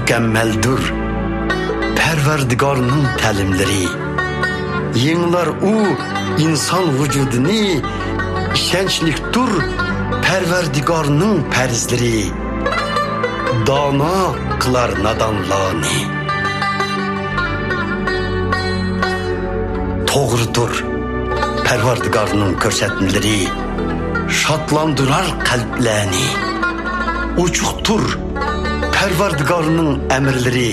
mükemmeldir Perverdigarının təlimleri. Yenilar o insan vücudunu işençliktir Perverdigarının perzleri. Dana kılar nadanlığını. Doğrudur Perverdigarının körsetmeleri. Şatlandırar kalplerini. Uçuktur Perverdigarının emirleri.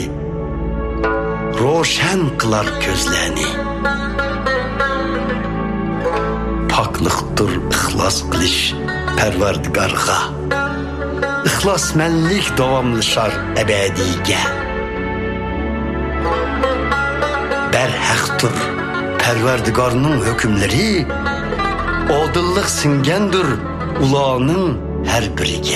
Roşen kılar gözlerini. Paklıktır ihlas kılış Perverdigarga. İhlasmenlik davamlışar ebediga. Berhaktır Perverdigarının hükümleri. Adıllık singendir ulağının her birige.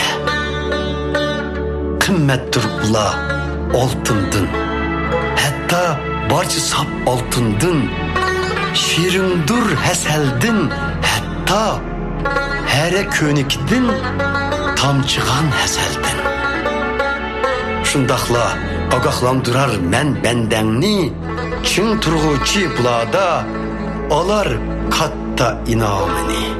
Kımmettir ula altındın. Hatta barcı sap altındın. Şirindir heseldin. Hatta here könükdin. Tamçıgan heseldin. Şundaqla agahlandırar men bendengni. Çin turğuçi bulada alar katta inamını.